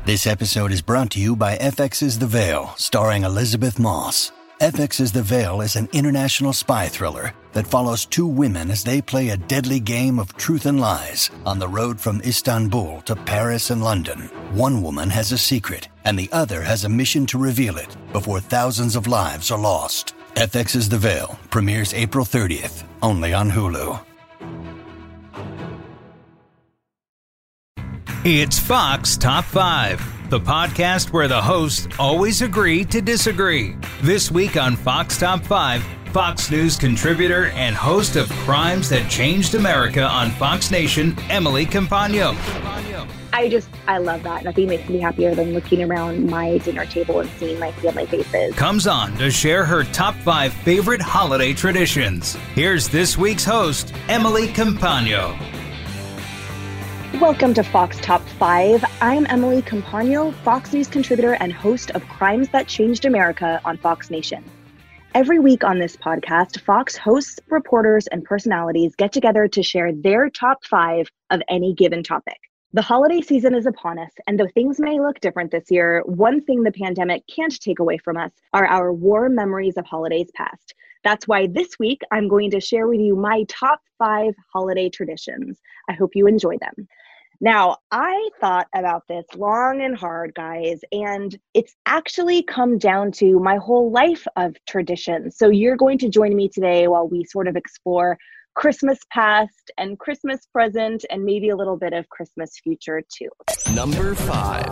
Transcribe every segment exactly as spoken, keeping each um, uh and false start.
This episode is brought to you by F X's The Veil, starring Elizabeth Moss. F X's The Veil is an international spy thriller that follows two women as they play a deadly game of truth and lies on the road from Istanbul to Paris and London. One woman has a secret, and the other has a mission to reveal it before thousands of lives are lost. F X's The Veil premieres April thirtieth, only on Hulu. It's Fox Top five, the podcast where the hosts always agree to disagree. This week on Fox Top five, Fox News contributor and host of Crimes That Changed America on Fox Nation, Emily Compagno. I just, I love that. Nothing makes me happier than looking around my dinner table and seeing my family faces. Comes on to share her top five favorite holiday traditions. Here's this week's host, Emily Compagno. Welcome to Fox Top five. I'm Emily Compagno, Fox News contributor and host of Crimes That Changed America on Fox Nation. Every week on this podcast, Fox hosts, reporters, and personalities get together to share their top five of any given topic. The holiday season is upon us, and though things may look different this year, one thing the pandemic can't take away from us are our warm memories of holidays past. That's why this week, I'm going to share with you my top five holiday traditions. I hope you enjoy them. Now, I thought about this long and hard, guys, and it's actually come down to my whole life of traditions. So you're going to join me today while we sort of explore Christmas past and Christmas present and maybe a little bit of Christmas future too. Number five.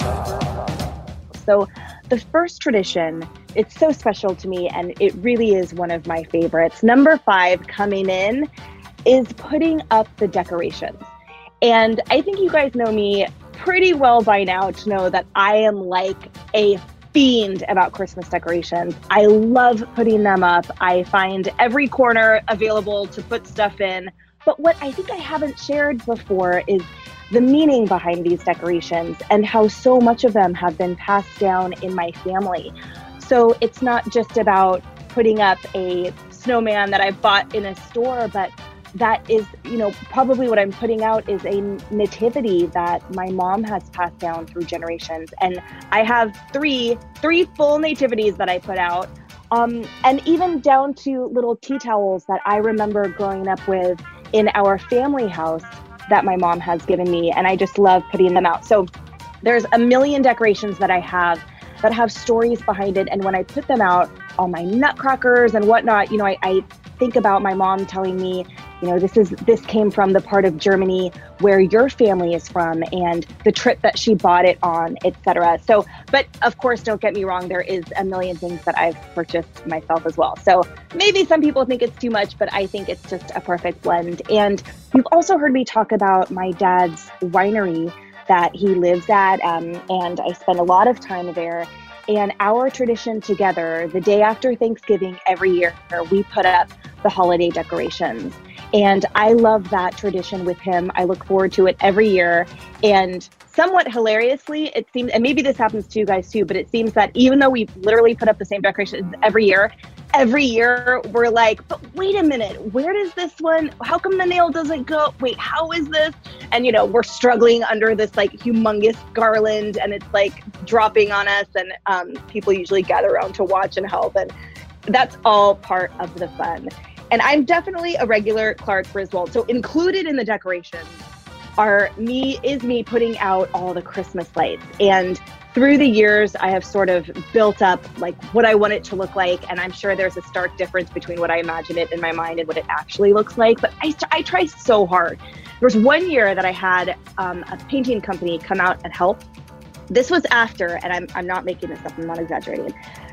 So the first tradition, it's so special to me and it really is one of my favorites. Number five coming in is putting up the decorations. And I think you guys know me pretty well by now to know that I am like a fiend about Christmas decorations. I love putting them up. I find every corner available to put stuff in. But what I think I haven't shared before is the meaning behind these decorations and how so much of them have been passed down in my family. So it's not just about putting up a snowman that I bought in a store, but that is, you know, probably what I'm putting out is a nativity that my mom has passed down through generations. And I have three, three full nativities that I put out. Um, and even down to little tea towels that I remember growing up with in our family house that my mom has given me. And I just love putting them out. So there's a million decorations that I have that have stories behind it. And when I put them out, all my nutcrackers and whatnot, you know, I, I think about my mom telling me, you know, this is this came from the part of Germany where your family is from and the trip that she bought it on, et cetera. So, but of course, don't get me wrong, there is a million things that I've purchased myself as well. So maybe some people think it's too much, but I think it's just a perfect blend. And you've also heard me talk about my dad's winery that he lives at, um, and I spend a lot of time there. And our tradition together, the day after Thanksgiving every year, we put up the holiday decorations. And I love that tradition with him. I look forward to it every year. And somewhat hilariously, it seems, and maybe this happens to you guys too, but it seems that even though we literally put up the same decorations every year, every year we're like, but wait a minute, where does this one, how come the nail doesn't go? Wait, how is this? And, you know, we're struggling under this like humongous garland and it's like dropping on us. And um, people usually gather around to watch and help. And that's all part of the fun. And I'm definitely a regular Clark Griswold. So included in the decorations are me, is me putting out all the Christmas lights. And through the years, I have sort of built up like what I want it to look like. And I'm sure there's a stark difference between what I imagine it in my mind and what it actually looks like. But I, I try so hard. There was one year that I had um, a painting company come out and help. This was after, and I'm, I'm not making this up, I'm not exaggerating.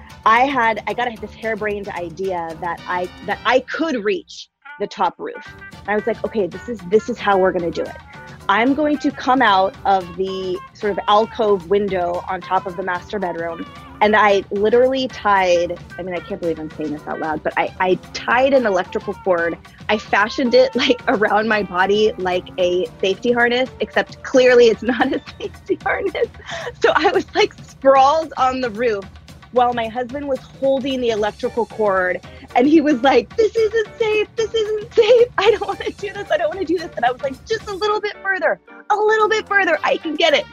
I had, I got this harebrained idea that I, that I could reach the top roof. And I was like, okay, this is, this is how we're going to do it. I'm going to come out of the sort of alcove window on top of the master bedroom. And I literally tied, I mean, I can't believe I'm saying this out loud, but I, I tied an electrical cord. I fashioned it like around my body like a safety harness, except clearly it's not a safety harness. So I was like sprawled on the roof while my husband was holding the electrical cord. And he was like, this isn't safe. This isn't safe. I don't want to do this. I don't want to do this. And I was like, just a little bit further, a little bit further. I can get it.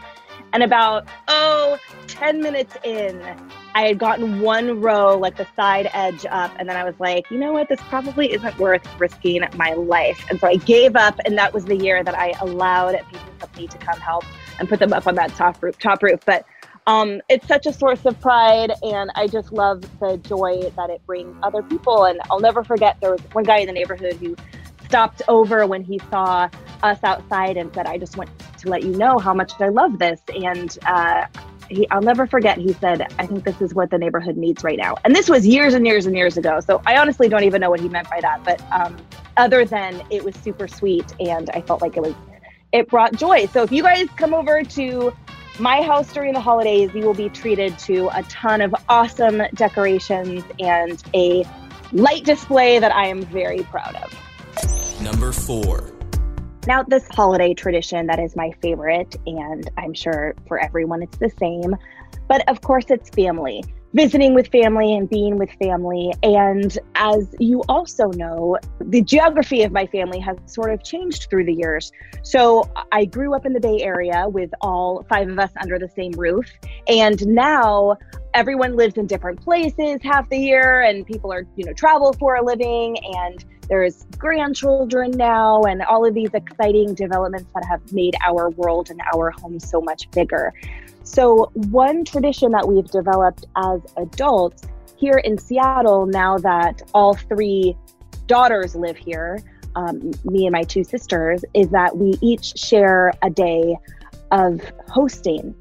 And about, oh, ten minutes in, I had gotten one row, like the side edge up. And then I was like, you know what, this probably isn't worth risking my life. And so I gave up. And that was the year that I allowed Pacing Company to come help and put them up on that top roof. Top roof. But um, it's such a source of pride. And I just love the joy that it brings other people. And I'll never forget, there was one guy in the neighborhood who stopped over when he saw us outside and said, I just want to let you know how much I love this. And uh, he, I'll never forget, he said, I think this is what the neighborhood needs right now. And this was years and years and years ago. So I honestly don't even know what he meant by that. But um, other than it was super sweet and I felt like it was, it brought joy. So if you guys come over to my house during the holidays, you will be treated to a ton of awesome decorations and a light display that I am very proud of. Number four. Now, this holiday tradition that is my favorite, and I'm sure for everyone it's the same, but of course it's family. Visiting with family and being with family. And as you also know, the geography of my family has sort of changed through the years. So I grew up in the Bay Area with all five of us under the same roof. And now everyone lives in different places half the year, and people are, you know, travel for a living, and there's grandchildren now, and all of these exciting developments that have made our world and our home so much bigger. So one tradition that we've developed as adults here in Seattle, now that all three daughters live here, um, me and my two sisters, is that we each share a day of hosting.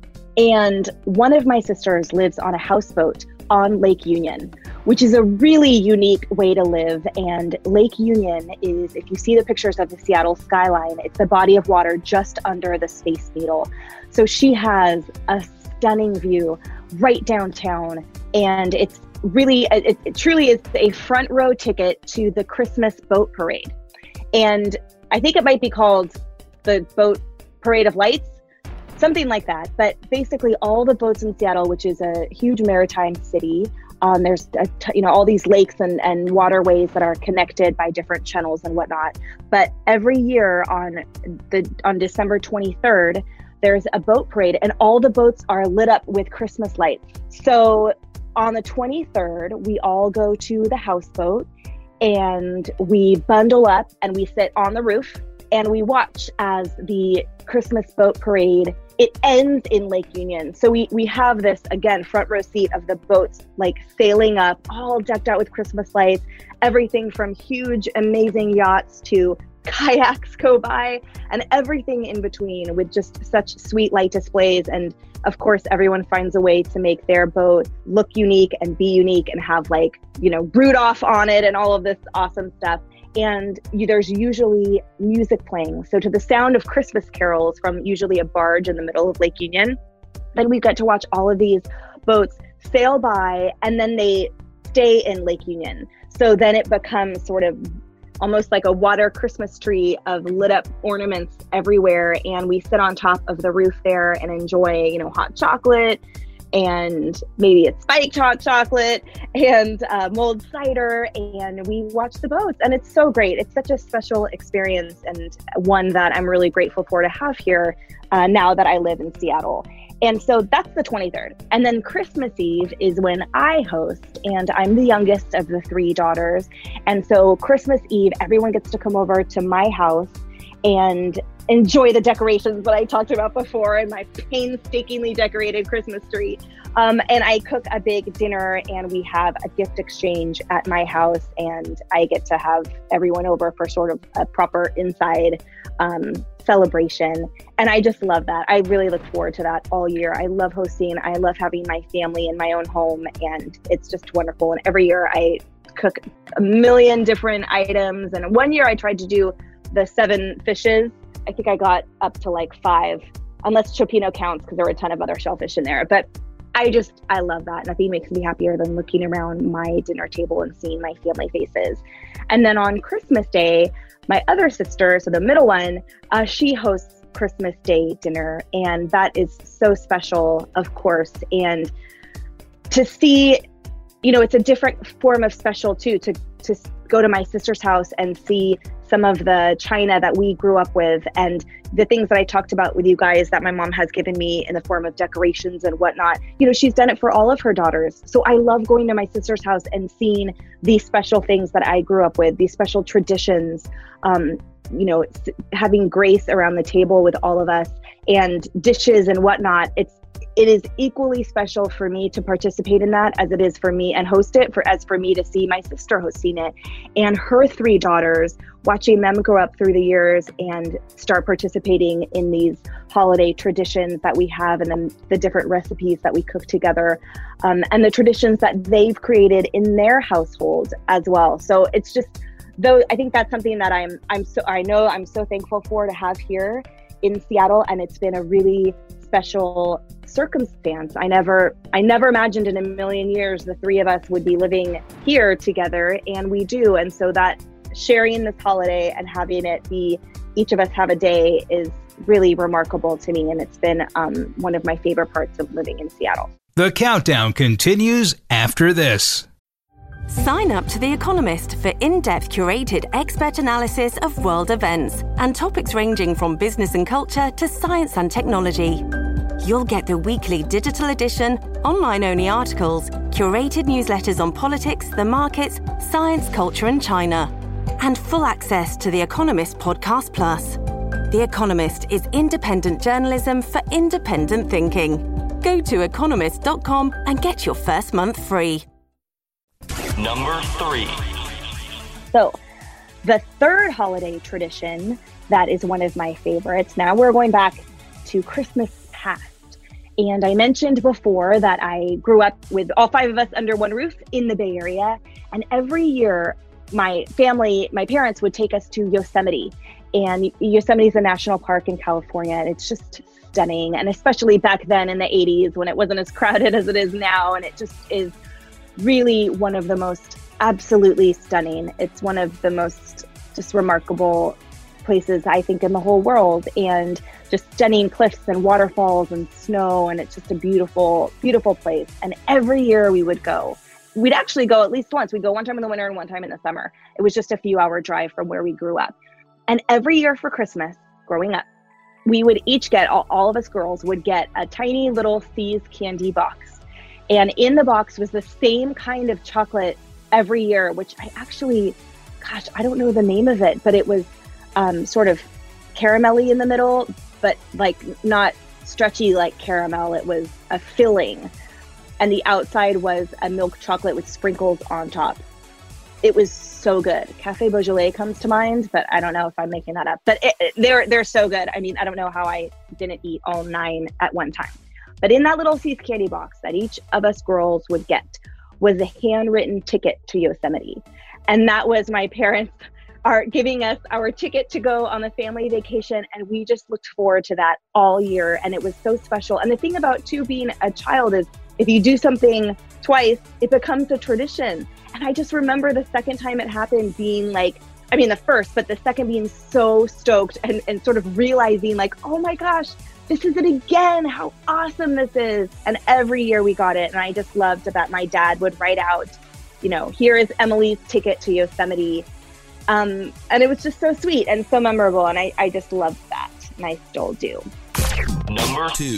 And one of my sisters lives on a houseboat on Lake Union, which is a really unique way to live. And Lake Union is, if you see the pictures of the Seattle skyline, it's a body of water just under the Space Needle. So she has a stunning view right downtown. And it's really, it, it truly is a front row ticket to the Christmas boat parade. And I think it might be called the Boat Parade of Lights, something like that. But basically all the boats in Seattle, which is a huge maritime city, Um, there's, a t- you know, all these lakes and, and waterways that are connected by different channels and whatnot. But every year on the on December twenty-third, there's a boat parade, and all the boats are lit up with Christmas lights. So on the twenty-third, we all go to the houseboat and we bundle up and we sit on the roof and we watch as the Christmas boat parade, it ends in Lake Union. So we, we have this, again, front row seat of the boats like sailing up, all decked out with Christmas lights, everything from huge, amazing yachts to kayaks go by, and everything in between with just such sweet light displays. And of course, everyone finds a way to make their boat look unique and be unique and have, like, you know, Rudolph on it and all of this awesome stuff. And you, there's usually music playing. So to the sound of Christmas carols from usually a barge in the middle of Lake Union, then we get to watch all of these boats sail by, and then they stay in Lake Union. So then it becomes sort of almost like a water Christmas tree of lit up ornaments everywhere. And we sit on top of the roof there and enjoy, you know, hot chocolate, and maybe it's spiked hot chocolate and uh, mulled cider, and we watch the boats. And it's so great. It's such a special experience, and one that I'm really grateful for to have here uh, now that I live in Seattle. And so that's the twenty-third. And then Christmas Eve is when I host, and I'm the youngest of the three daughters. And so Christmas Eve, everyone gets to come over to my house and enjoy the decorations that I talked about before and my painstakingly decorated Christmas tree. Um, and I cook a big dinner, and we have a gift exchange at my house, and I get to have everyone over for sort of a proper inside um, celebration. And I just love that. I really look forward to that all year. I love hosting. I love having my family in my own home, and it's just wonderful. And every year I cook a million different items. And one year I tried to do the seven fishes. I think I got up to like five, unless Chopino counts, because there were a ton of other shellfish in there. But I just, I love that. Nothing makes me happier than looking around my dinner table and seeing my family faces. And then on Christmas Day, my other sister, so the middle one, uh, she hosts Christmas Day dinner. And that is so special, of course. And to see, you know, it's a different form of special too, to, to go to my sister's house and see some of the china that we grew up with and the things that I talked about with you guys that my mom has given me in the form of decorations and whatnot. You know, she's done it for all of her daughters. So I love going to my sister's house and seeing these special things that I grew up with, these special traditions, um, you know, having grace around the table with all of us and dishes and whatnot. It's It is equally special for me to participate in that as it is for me and host it for as for me to see my sister hosting it and her three daughters, watching them grow up through the years and start participating in these holiday traditions that we have and then the different recipes that we cook together um, and the traditions that they've created in their household as well. So it's just, though, I think that's something that I'm, I'm so, I know I'm so thankful for to have here in Seattle. And it's been a really special circumstance. I never, I never imagined in a million years the three of us would be living here together, and we do. And so that sharing this holiday and having it be each of us have a day is really remarkable to me, and it's been um, one of my favorite parts of living in Seattle. The countdown continues after this. Sign up to The Economist for in-depth curated expert analysis of world events and topics ranging from business and culture to science and technology. You'll get the weekly digital edition, online-only articles, curated newsletters on politics, the markets, science, culture and China, and full access to The Economist Podcast Plus. The Economist is independent journalism for independent thinking. Go to economist dot com and get your first month free. Number three. So the third holiday tradition that is one of my favorites. Now we're going back to Christmas past. And I mentioned before that I grew up with all five of us under one roof in the Bay Area. And every year my family, my parents would take us to Yosemite. And Yosemite is a national park in California. And it's just stunning. And especially back then in the eighties when it wasn't as crowded as it is now. And it just is really one of the most absolutely stunning. It's one of the most just remarkable places, I think, in the whole world, and just stunning cliffs and waterfalls and snow. And it's just a beautiful, beautiful place. And every year we would go. We'd actually go at least once. We'd go one time in the winter and one time in the summer. It was just a few hour drive from where we grew up. And every year for Christmas, growing up, we would each get, all, all of us girls would get a tiny little See's candy box. And in the box was the same kind of chocolate every year, which I actually, gosh, I don't know the name of it, but it was um, sort of caramelly in the middle, but like not stretchy like caramel. It was a filling. And the outside was a milk chocolate with sprinkles on top. It was so good. Café Beaujolais comes to mind, but I don't know if I'm making that up. But it, it, they're they're so good. I mean, I don't know how I didn't eat all nine at one time. But in that little See's candy box that each of us girls would get was a handwritten ticket to Yosemite. And that was my parents are giving us our ticket to go on the family vacation. And we just looked forward to that all year. And it was so special. And the thing about too being a child is if you do something twice, it becomes a tradition. And I just remember the second time it happened being like, I mean, the first, but the second being so stoked and, and sort of realizing like, oh my gosh, this is it again. How awesome this is. And every year we got it. And I just loved that my dad would write out, you know, here is Emily's ticket to Yosemite. Um, and it was just so sweet and so memorable. And I, I just loved that. And I still do. Number two.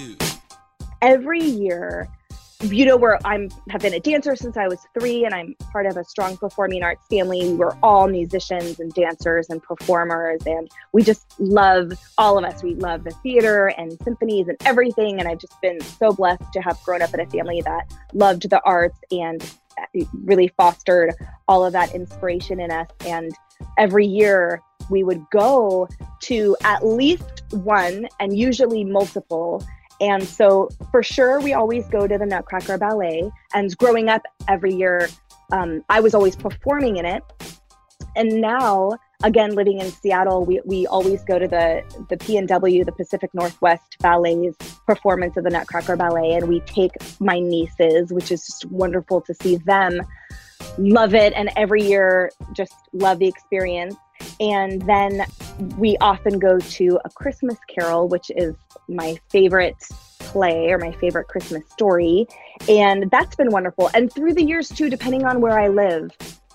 Every year, you know, where I'm have been a dancer since I was three, and I'm part of a strong performing arts family. We were all musicians and dancers and performers, and we just love, all of us, we love the theater and symphonies and everything. And I've just been so blessed to have grown up in a family that loved the arts and really fostered all of that inspiration in us. And every year we would go to at least one and usually multiple. And so for sure, we always go to the Nutcracker Ballet. And growing up every year, um, I was always performing in it. And now, again, living in Seattle, we, we always go to the, the P N W, the Pacific Northwest Ballet's performance of the Nutcracker Ballet. And we take my nieces, which is just wonderful to see them love it. And every year, just love the experience. And then we often go to A Christmas Carol, which is my favorite play or my favorite Christmas story. And that's been wonderful. And through the years too, depending on where I live,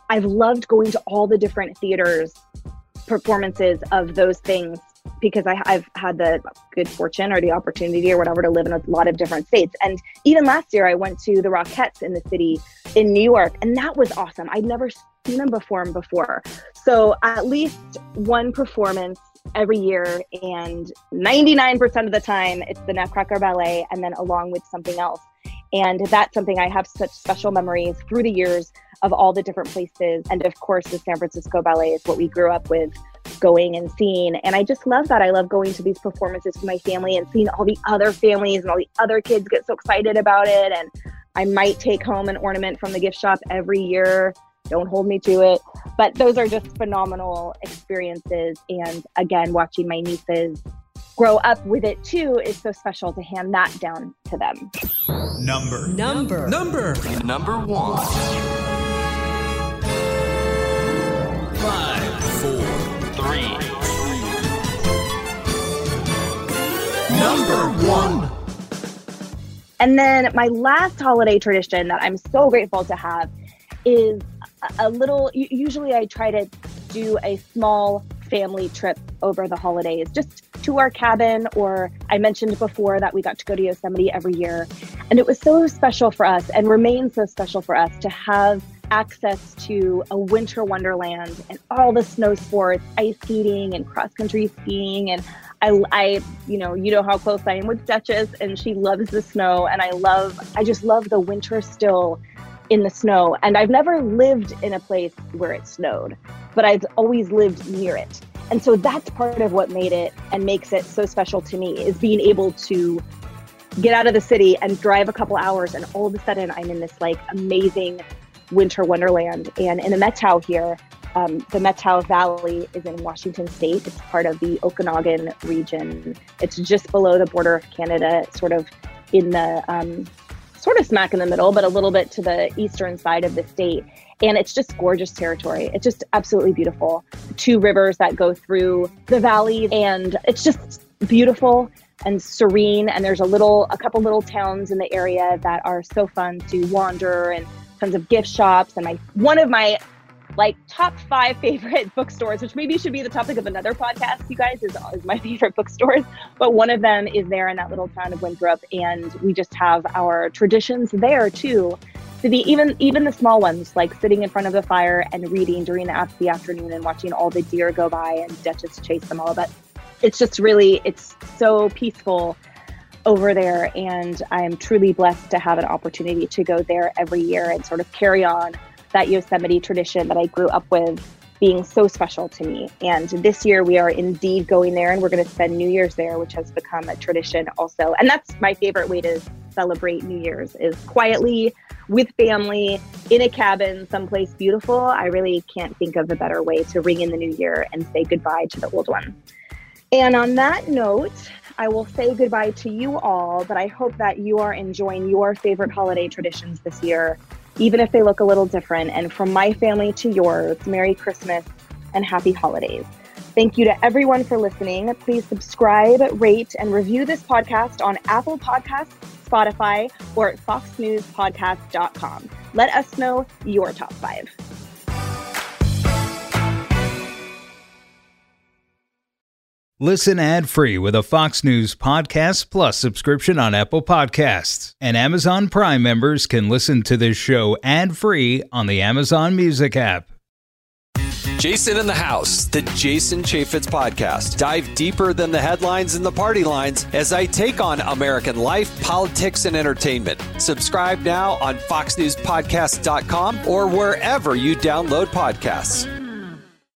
I've loved going to all the different theaters performances of those things because I, I've had the good fortune or the opportunity or whatever to live in a lot of different states. And even last year I went to the Rockettes in the city in New York, and that was awesome. I'd never seen them perform before. So at least one performance every year, and ninety-nine percent of the time it's the Nutcracker Ballet and then along with something else. And that's something I have such special memories through the years of all the different places. And of course, the San Francisco Ballet is what we grew up with, going and seeing. And I just love that. I love going to these performances with my family and seeing all the other families and all the other kids get so excited about it. And I might take home an ornament from the gift shop every year. Don't hold me to it. But those are just phenomenal experiences. And again, watching my nieces grow up with it too is so special to hand that down to them. Number. Number. Number. Number one. Five. Four. Three. Number one. And then my last holiday tradition that I'm so grateful to have is a little, usually I try to do a small family trip over the holidays, just to our cabin, or I mentioned before that we got to go to Yosemite every year. And it was so special for us and remains so special for us to have access to a winter wonderland and all the snow sports, ice skating and cross-country skiing. And I, I, you know, you know how close I am with Duchess, and she loves the snow. And I love, I just love the winter still in the snow. And I've never lived in a place where it snowed, but I've always lived near it. And so that's part of what made it and makes it so special to me, is being able to get out of the city and drive a couple hours, and all of a sudden I'm in this like amazing winter wonderland. And in the Methow here, um, the Methow Valley is in Washington State. It's part of the Okanagan region. It's just below the border of Canada, sort of in the um, sort of smack in the middle, but a little bit to the eastern side of the state. And it's just gorgeous territory. It's just absolutely beautiful. Two rivers that go through the valley, and it's just beautiful and serene. And there's a little, a couple little towns in the area that are so fun to wander, and tons of gift shops. And my, one of my like top five favorite bookstores, which maybe should be the topic of another podcast, you guys, is, is my favorite bookstores. But one of them is there in that little town of Winthrop. And we just have our traditions there too. To be even even the small ones, like sitting in front of the fire and reading during the, the afternoon and watching all the deer go by and Duchess chase them all. But it's just really, it's so peaceful over there. And I'm truly blessed to have an opportunity to go there every year and sort of carry on that Yosemite tradition that I grew up with being so special to me. And this year we are indeed going there, and we're going to spend New Year's there, which has become a tradition also. And that's my favorite way to celebrate New Year's, is quietly with family in a cabin someplace beautiful. I really can't think of a better way to ring in the new year and say goodbye to the old one. And on that note, I will say goodbye to you all, but I hope that you are enjoying your favorite holiday traditions this year, even if they look a little different. And from my family to yours, Merry Christmas and Happy Holidays. Thank you to everyone for listening. Please subscribe, rate, and review this podcast on Apple Podcasts, Spotify, or at fox news podcast dot com. Let us know your top five. Listen ad-free with a Fox News Podcast Plus subscription on Apple Podcasts. And Amazon Prime members can listen to this show ad-free on the Amazon Music app. Jason in the House, the Jason Chaffetz Podcast. Dive deeper than the headlines and the party lines as I take on American life, politics, and entertainment. Subscribe now on fox news podcast dot com or wherever you download podcasts.